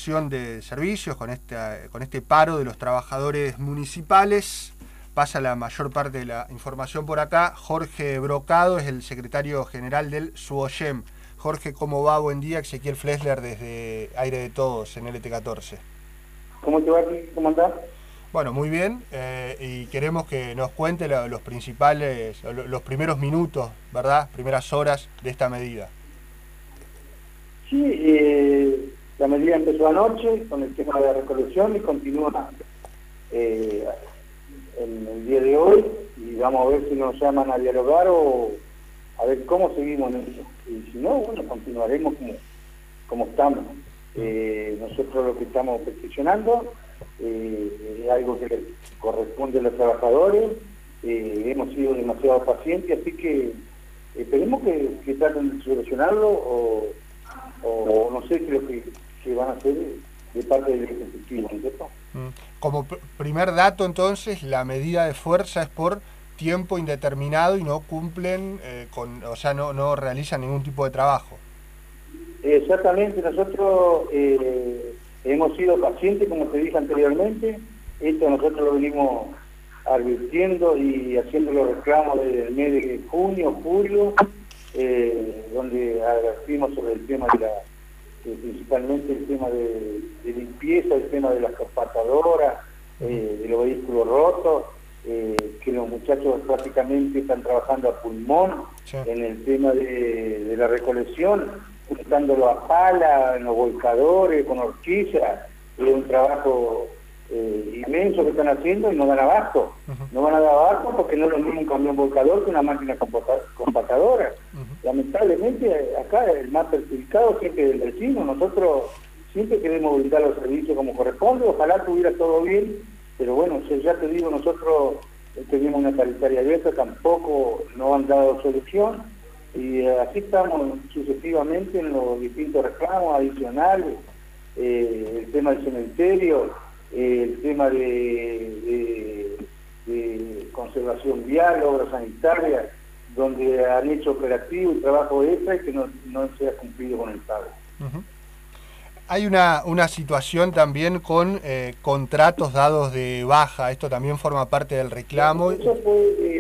interrupción de servicios, con este paro de los trabajadores municipales. Pasa la mayor parte de la información por acá. Jorge Brocado es el secretario general del SUOYEM. Jorge, ¿cómo va? Buen día. Ezequiel Flesler desde Aire de Todos en LT14. ¿Cómo te va? ¿Cómo andás? Bueno, muy bien, y queremos que nos cuente los principales, los primeros minutos, ¿verdad? Primeras horas de esta medida. Sí, la medida empezó anoche con el tema de la recolección y continúa en el día de hoy, y vamos a ver si nos llaman a dialogar o a ver cómo seguimos en eso. Y si no, bueno, continuaremos como estamos. Nosotros lo que estamos peticionando es algo que le corresponde a los trabajadores. Hemos sido demasiado pacientes, así que esperemos que traten de solucionarlo o no sé, creo que van a hacer de parte del Ejecutivo, ¿no es cierto? Como primer dato, entonces, la medida de fuerza es por tiempo indeterminado y no cumplen, o sea, no realizan ningún tipo de trabajo. Exactamente, nosotros hemos sido pacientes, como te dije anteriormente. Esto nosotros lo venimos advirtiendo y haciendo los reclamos desde el mes de junio, julio, donde advertimos sobre el tema principalmente el tema de limpieza, el tema de las compactadoras, de los vehículos rotos, que los muchachos prácticamente están trabajando a pulmón, sí, en el tema de la recolección, juntándolo a pala, en los volcadores, con horquillas. Es un trabajo inmenso que están haciendo y no dan abasto. No van a dar abasto porque no es lo mismo un camión volcador que una máquina compactadora. Lamentablemente acá el más perjudicado siempre es el vecino. Nosotros siempre queremos brindar los servicios como corresponde, ojalá tuviera todo bien, pero bueno, ya te digo, nosotros tenemos una paritaria abierta, tampoco nos han dado solución, y así estamos sucesivamente en los distintos reclamos adicionales, el tema del cementerio, el tema de conservación vial, obras sanitarias, donde han hecho operativo y trabajo extra y que no se ha cumplido con el pago. Hay una situación también con contratos dados de baja. Esto también forma parte del reclamo. Eso fue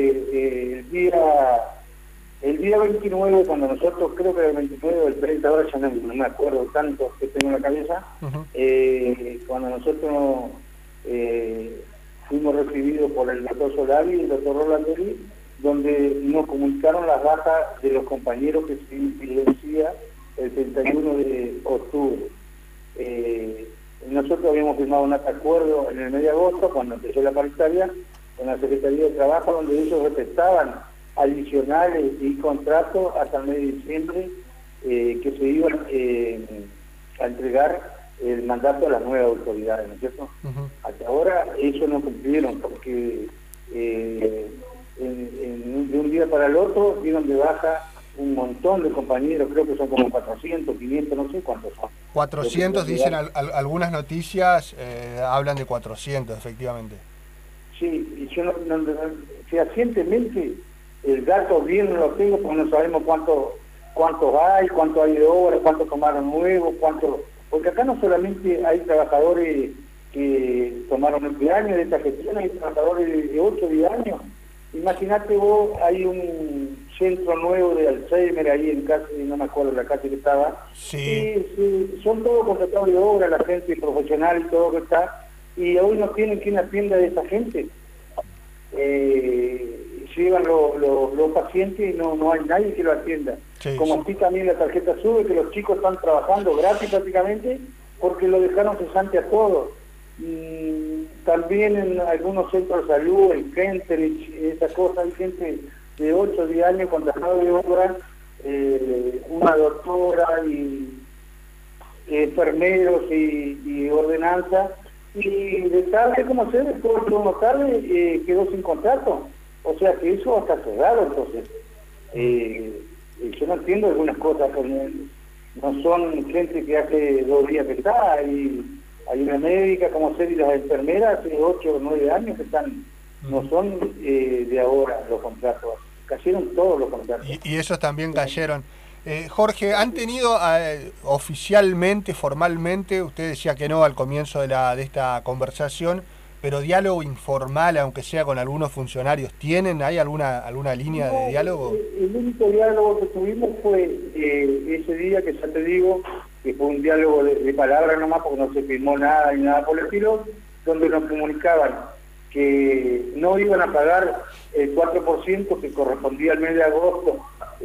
el día 29, cuando nosotros, creo que era el 29 o el 30, ahora ya no me acuerdo tanto que tengo en la cabeza, cuando nosotros fuimos recibidos por el doctor Solari y el doctor Rolandelli, donde nos comunicaron las bajas de los compañeros que se vencía el 31 de octubre. Nosotros habíamos firmado un acuerdo en el mes de agosto, cuando empezó la paritaria, con la Secretaría de Trabajo, donde ellos respetaban adicionales y contratos hasta el mes de diciembre, que se iban a entregar el mandato a las nuevas autoridades, ¿no es cierto? Hasta ahora eso no cumplieron, porque de un día para el otro dieron de baja un montón de compañeros, creo que son como 400, 500, no sé cuántos son. 400, dicen algunas noticias, hablan de 400, efectivamente. Sí, y yo fehacientemente el dato bien no lo tengo porque no sabemos cuántos hay de obra, cuántos tomaron nuevos, porque acá no solamente hay trabajadores que tomaron 20 años de esta gestión, hay trabajadores de 8 o 10 años. Imagínate vos, hay un centro nuevo de Alzheimer ahí en casa, no me acuerdo la calle que estaba. Sí. Sí, son todos contratados de obra, la gente profesional y todo que está, y hoy no tienen quien atienda a esa gente. Llegan los pacientes y no hay nadie que lo atienda. Sí, como así también la tarjeta sube, que los chicos están trabajando gratis prácticamente porque lo dejaron cesante a todos. También en algunos centros de salud, el Kentrich, esa cosa, hay gente de 8 o 10 años contratada de obra, una doctora y enfermeros y ordenanza, y de tarde, como se ve, todo el turno tarde quedó sin contrato. O sea que eso está cerrado, entonces. Yo no entiendo algunas cosas, no son gente que hace 2 días que está, y hay una médica como ser y las enfermeras hace 8 o 9 años que están, no son de ahora los contratos, cayeron todos los contratos. Y esos también cayeron. Jorge, ¿han tenido oficialmente, formalmente, usted decía que no al comienzo de esta conversación, pero diálogo informal, aunque sea con algunos funcionarios, ¿tienen? ¿Hay alguna línea de diálogo? El único diálogo que tuvimos fue ese día que ya te digo, que fue un diálogo de palabras nomás, porque no se firmó nada ni nada por el estilo, donde nos comunicaban que no iban a pagar el 4% que correspondía al mes de agosto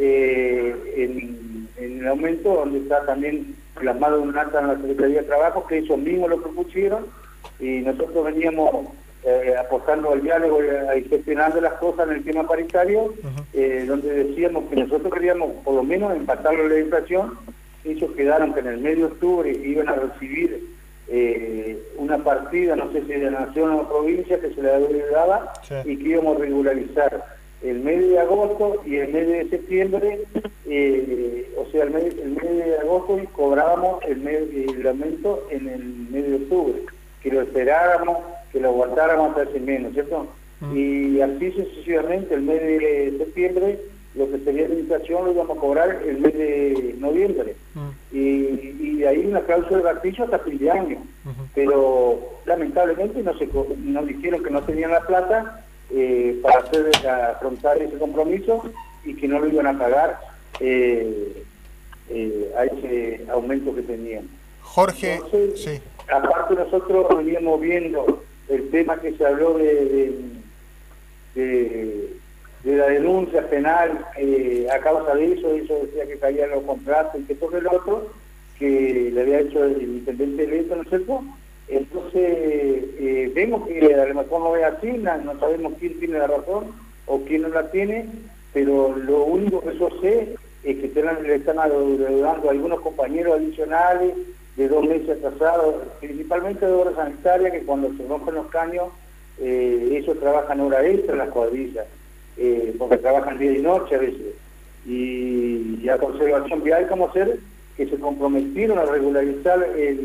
en el aumento, donde está también plasmado un acta en la Secretaría de Trabajo, que ellos mismos lo propusieron, y nosotros veníamos apostando al diálogo y gestionando las cosas en el tema paritario, donde decíamos que nosotros queríamos por lo menos empatarlo la inflación. Ellos quedaron que en el mes de octubre iban a recibir una partida, no sé si de la nación o provincia, que se le daba, sí, y que íbamos a regularizar el mes de agosto y el mes de septiembre, o sea, el mes de agosto, y cobrábamos el aumento en el mes de octubre, que lo esperáramos, que lo aguantáramos hasta ese mes, ¿no es cierto? Y así sucesivamente, el mes de septiembre, lo que sería la inflación lo íbamos a cobrar el mes de noviembre. Y de ahí una cláusula de gatillo hasta fin de año. Pero lamentablemente nos dijeron que no tenían la plata para afrontar ese compromiso y que no lo iban a pagar a ese aumento que tenían. Jorge, entonces, sí. Aparte nosotros veníamos viendo el tema que se habló de la denuncia penal, a causa de eso decía que caían los contratos y que todo el otro, que le había hecho el intendente electo, ¿no es cierto? Entonces, vemos que a lo mejor no es así, no sabemos quién tiene la razón o quién no la tiene, pero lo único que yo sé es que le están adeudando a algunos compañeros adicionales de 2 meses atrasados, principalmente de obras sanitarias, que cuando se rompen los caños, ellos trabajan hora extra en las cuadrillas, porque trabajan día y noche a veces. Y a Conservación Vial, como ser, que se comprometieron a regularizar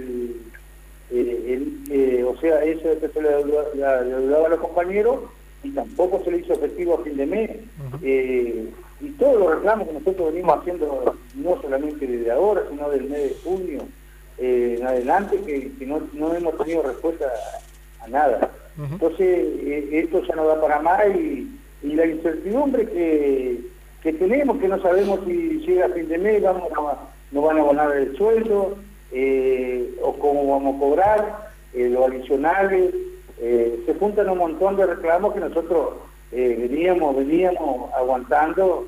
o sea, eso que se le adeudaba a los compañeros, y tampoco se le hizo efectivo a fin de mes. Y todos los reclamos que nosotros venimos haciendo, no solamente desde ahora, sino del mes de junio en adelante, que no hemos tenido respuesta a nada. Entonces, esto ya no da para más, y la incertidumbre que tenemos, que no sabemos si llega a fin de mes, nos van a abonar el sueldo, o cómo vamos a cobrar, los adicionales, se juntan un montón de reclamos que nosotros veníamos aguantando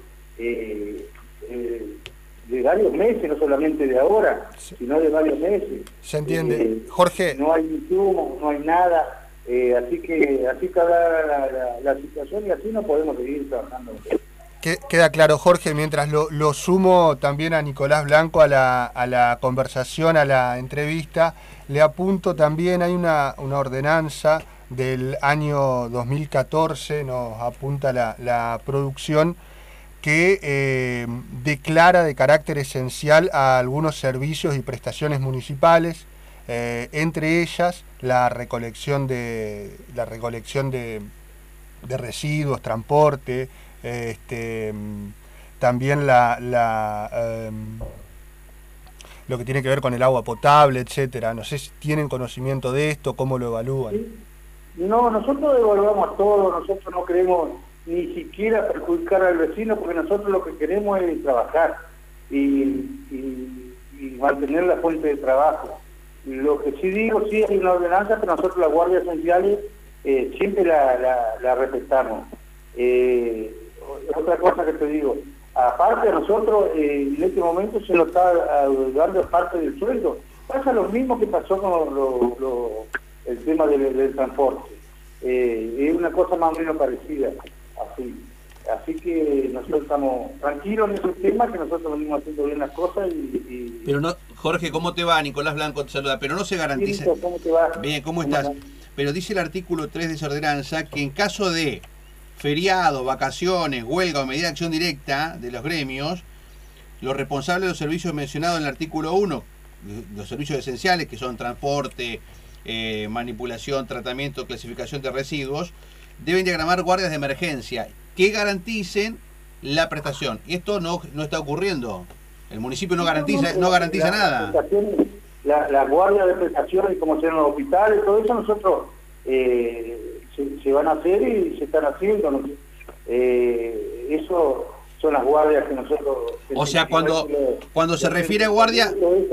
de varios meses, no solamente de ahora, sí, sino de varios meses. Se entiende. Jorge. No hay insumo, no hay nada, así está la situación, y así no podemos seguir trabajando. Queda claro, Jorge. Mientras lo sumo también a Nicolás Blanco a la conversación, a la entrevista, le apunto también, hay una ordenanza del año 2014, nos apunta la producción, que declara de carácter esencial a algunos servicios y prestaciones municipales, entre ellas la recolección de residuos, transporte, también lo que tiene que ver con el agua potable, etcétera. No sé si tienen conocimiento de esto, cómo lo evalúan. No, nosotros evaluamos todo, nosotros no queremos ni siquiera perjudicar al vecino, porque nosotros lo que queremos es trabajar y mantener la fuente de trabajo. Lo que sí digo, sí hay una ordenanza, pero nosotros las guardias esenciales siempre la respetamos. Otra cosa que te digo, aparte a nosotros en este momento se nos está dando parte del sueldo. Pasa lo mismo que pasó con el tema del transporte. Es una cosa más o menos parecida. Así que nosotros estamos tranquilos en ese tema, que nosotros venimos haciendo bien las cosas y... Pero no, Jorge, ¿cómo te va? Nicolás Blanco te saluda. Pero no se garantiza... ¿Cómo te va? Bien, ¿cómo estás? Pero dice el artículo 3 de esa ordenanza que en caso de feriado, vacaciones, huelga o medida de acción directa de los gremios, los responsables de los servicios mencionados en el artículo 1, los servicios esenciales, que son transporte, manipulación, tratamiento, clasificación de residuos, deben diagramar guardias de emergencia que garanticen la prestación. Y esto no está ocurriendo. El municipio no garantiza nada. Las guardias de prestaciones, como sea en los hospitales, todo eso nosotros se van a hacer y se están haciendo. ¿No? Eso son las guardias que nosotros... O sea, cuando se refiere a guardia,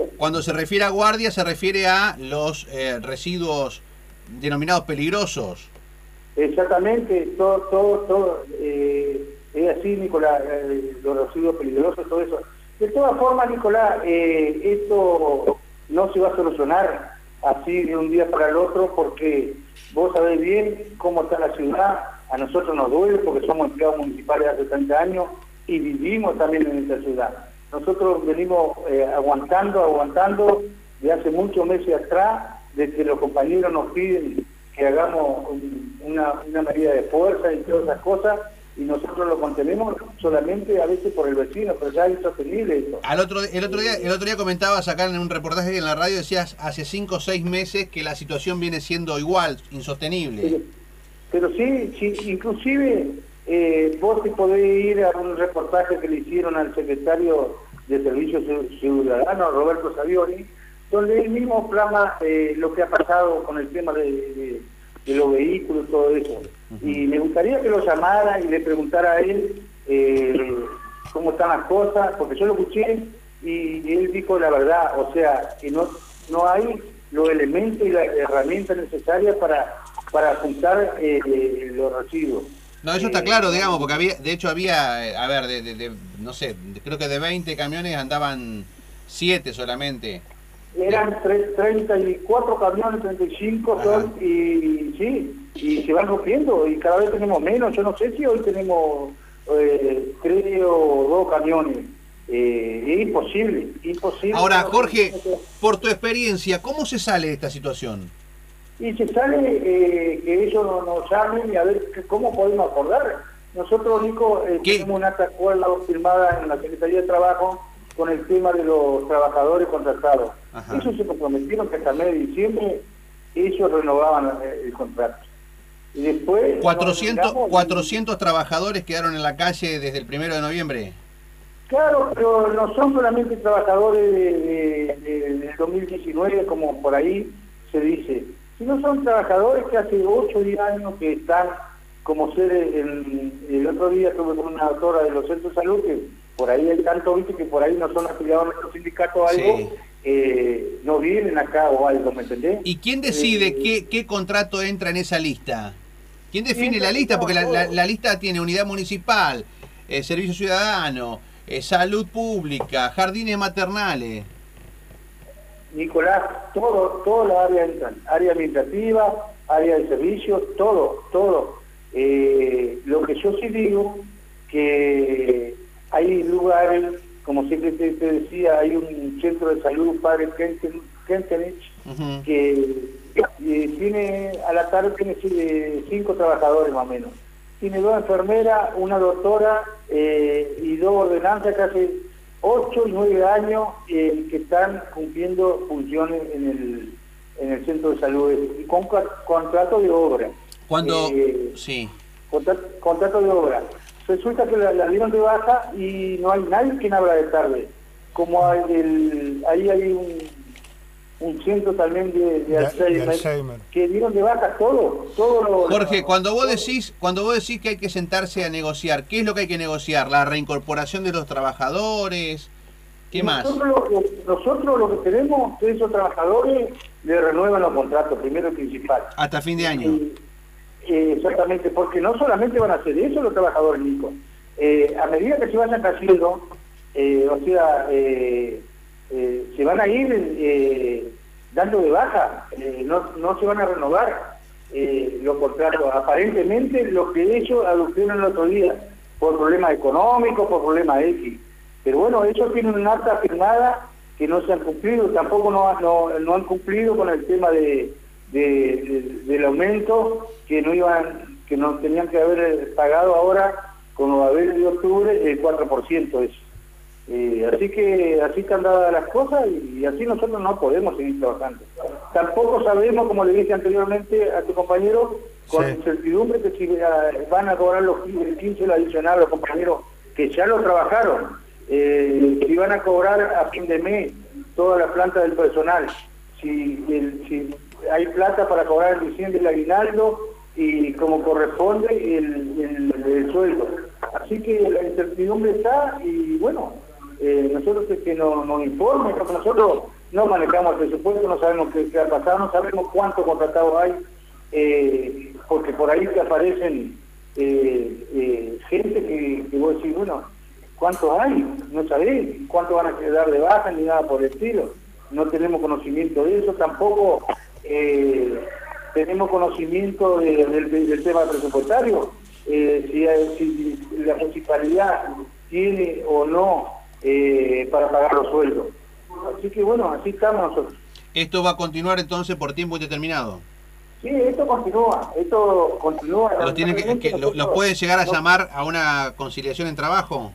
se refiere a los residuos denominados peligrosos. Exactamente, todo es así, Nicolás, los residuos peligrosos, todo eso. De todas formas, Nicolás, esto no se va a solucionar así de un día para el otro, porque vos sabés bien cómo está la ciudad. A nosotros nos duele porque somos empleados municipales hace 30 años y vivimos también en esta ciudad. Nosotros venimos aguantando de hace muchos meses atrás, de que los compañeros nos piden que hagamos una medida de fuerza y todas esas cosas, y nosotros lo contenemos solamente a veces por el vecino, pero ya es insostenible eso. El otro día comentabas acá en un reportaje en la radio, decías hace 5 o 6 meses que la situación viene siendo igual, insostenible. Pero sí, inclusive vos te podés ir a un reportaje que le hicieron al secretario de Servicios Ciudadanos, Roberto Savioni, donde él mismo plasma lo que ha pasado con el tema de los vehículos y todo eso. Y me gustaría que lo llamara y le preguntara a él cómo están las cosas, porque yo lo escuché y él dijo la verdad, o sea, que no hay los elementos y las herramientas necesarias para juntar los residuos. No, eso está claro, digamos, porque había, a ver, no sé, creo que de 20 camiones andaban 7 solamente. Eran 34 camiones, 35 son, y se van rompiendo, y cada vez tenemos menos. Yo no sé si hoy tenemos 3 o 2 camiones. Es imposible. Ahora, Jorge, por tu experiencia, ¿cómo se sale de esta situación? Y se sale que ellos nos llamen y a ver cómo podemos acordar. Nosotros, Nico, tenemos una acuerdo firmada en la Secretaría de Trabajo con el tema de los trabajadores contratados. Ajá. Ellos se comprometieron que hasta el mes de diciembre ellos renovaban el contrato. Y después... 400 trabajadores quedaron en la calle desde el 1 de noviembre. Claro, pero no son solamente trabajadores de 2019, como por ahí se dice, sino son trabajadores que hace 8 o 10 años que están como ser el otro día estuve con una doctora de los centros de salud, que por ahí hay tanto, viste, que por ahí no son afiliados a nuestro sindicato o algo, sí. No vienen acá o algo, ¿me entendés? ¿Y quién decide qué contrato entra en esa lista? ¿Quién define la lista? Porque la lista tiene unidad municipal, servicio ciudadano, salud pública, jardines maternales. Nicolás, todas las áreas entran, área administrativa, área de servicios, todo. Lo que yo sí digo, que hay lugares, como siempre te decía, hay un centro de salud, Padre Kentenich, que tiene, a la tarde tiene 5 trabajadores más o menos. Tiene 2 enfermeras, una doctora y 2 ordenanzas que hace 8 y 9 años que están cumpliendo funciones en el centro de salud, y con contrato de obra. Cuando sí. Contrato de obra. Resulta que la dieron de baja y no hay nadie quien habla de tarde. Como ahí hay un centro también de Alzheimer, que dieron de baja todo Jorge, cuando vos decís que hay que sentarse a negociar, ¿qué es lo que hay que negociar? ¿La reincorporación de los trabajadores? ¿Qué más? Nosotros lo que queremos es que esos trabajadores le renuevan los contratos, primero y principal. Hasta fin de año. Exactamente, porque no solamente van a hacer eso los trabajadores, Nico. A medida que se vayan cayendo, se van a ir dando de baja, no se van a renovar los contratos. Aparentemente lo que ellos adoptaron el otro día, por problemas económicos, por problemas X. Pero bueno, ellos tienen una acta firmada que no se han cumplido, tampoco no han cumplido con el tema del aumento que no tenían que haber pagado ahora con los haberes de octubre, el 4% eso. Así que así están dadas las cosas y así nosotros no podemos seguir trabajando. Tampoco sabemos, como le dije anteriormente a tu compañero, con incertidumbre que si van a cobrar el 15 adicional a los compañeros que ya lo trabajaron. si van a cobrar a fin de mes toda la planta del personal, si hay plata para cobrar en diciembre el aguinaldo y como corresponde el sueldo. Así que la incertidumbre está y bueno, nosotros es que nos informen, porque nosotros no manejamos el presupuesto, no sabemos qué ha pasado, no sabemos cuántos contratados hay, porque por ahí te aparecen gente que vos decís, bueno, ¿cuántos hay? No sabés cuántos van a quedar de baja ni nada por el estilo. No tenemos conocimiento de eso, tampoco tenemos conocimiento del tema presupuestario, si la municipalidad tiene o no para pagar los sueldos. Así que bueno, así estamos nosotros. ¿Esto va a continuar entonces por tiempo indeterminado? Sí, esto continúa. ¿Los pueden llegar a llamar a una conciliación en trabajo?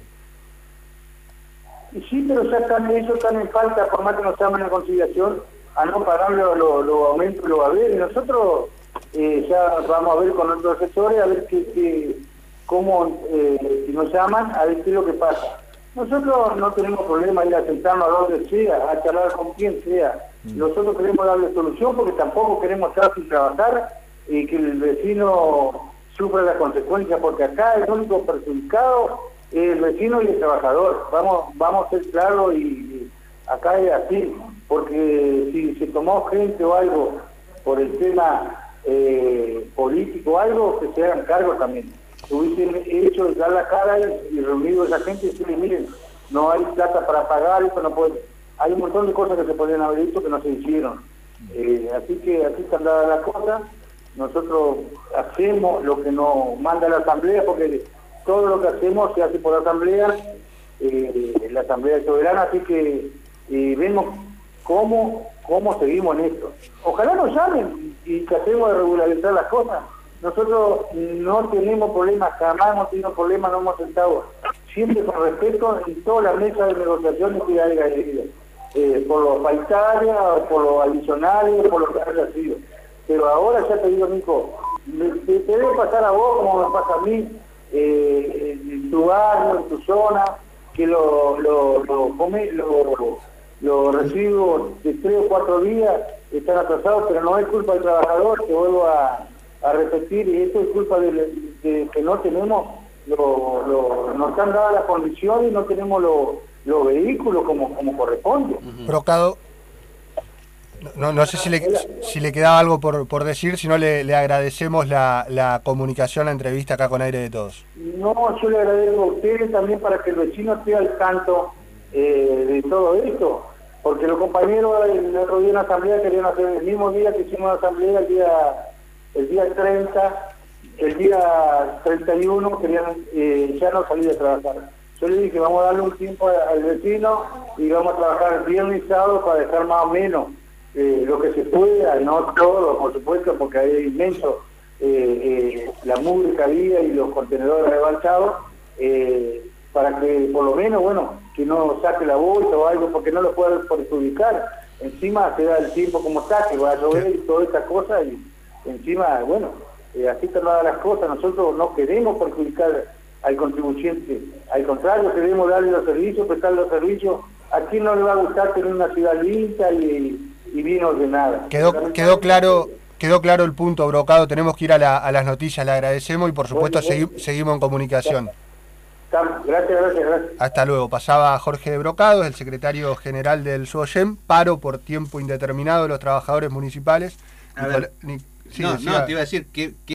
Sí, pero ya ellos están en falta, por más que nos llamen a conciliación, a no pagar los aumentos lo va a ver. Y nosotros ya vamos a ver con nuestros asesores, a ver cómo, si nos llaman, a ver qué es lo que pasa. Nosotros no tenemos problema ir a sentarnos a donde sea, a charlar con quien sea. Nosotros queremos darle solución porque tampoco queremos estar sin trabajar y que el vecino sufra las consecuencias, porque acá el único perjudicado es el vecino y el trabajador. Vamos a ser claros y acá es así, porque si se tomó gente o algo por el tema político o algo, que se hagan cargo también. Hubiesen hecho de dar la cara y reunido a esa gente y decirle, miren, no hay plata para pagar, esto no puede. Hay un montón de cosas que se podrían haber hecho que no se hicieron. Así que así están dadas las cosas. Nosotros hacemos lo que nos manda la asamblea, porque todo lo que hacemos se hace por la asamblea es soberana, así que vemos cómo seguimos en esto. Ojalá nos llamen y tratemos de regularizar las cosas. Nosotros no tenemos problemas, jamás hemos tenido problemas, no hemos sentado, siempre con respeto en todas las mesas de negociaciones que haya habido, por los paritarios, por los adicionales, por lo que haya sido. Pero ahora ya te digo, Nico, te debe pasar a vos como me pasa a mí, en tu barrio, en tu zona, que los residuos de 3 o 4 días están atrasados, pero no es culpa del trabajador, te vuelvo a repetir, y esto es culpa de que no tenemos, nos han dado las condiciones y no tenemos los vehículos como corresponde. Brocado, no sé si le quedaba algo por decir, si no le agradecemos la comunicación, la entrevista acá con Aire de Todos. No, yo le agradezco a ustedes también para que el vecino esté al tanto de todo esto, porque los compañeros el otro día en la asamblea querían hacer el mismo día que hicimos la asamblea, el día 30, el día 31 querían ya no salir a trabajar. Yo le dije, vamos a darle un tiempo al vecino y vamos a trabajar el viernes y sábado para dejar más o menos lo que se pueda, no todo, por supuesto, porque hay inmenso la mugre que había y los contenedores rebalsados, para que por lo menos, bueno, que no saque la bolsa o algo, porque no lo puede perjudicar. Encima se da el tiempo como está, que va a llover y todas estas cosas, y encima, bueno, así están dadas las cosas. Nosotros no queremos perjudicar al contribuyente, al contrario, queremos darle los servicios, prestarle los servicios. ¿A quién no le va a gustar tener una ciudad limpia y bien ordenada? Quedó claro el punto, Brocado. Tenemos que ir a las noticias, le agradecemos y por supuesto seguimos en comunicación. Gracias. Hasta luego. Pasaba Jorge Brocado, el secretario general del SUOYEM, paro por tiempo indeterminado de los trabajadores municipales. A ver, te iba a decir que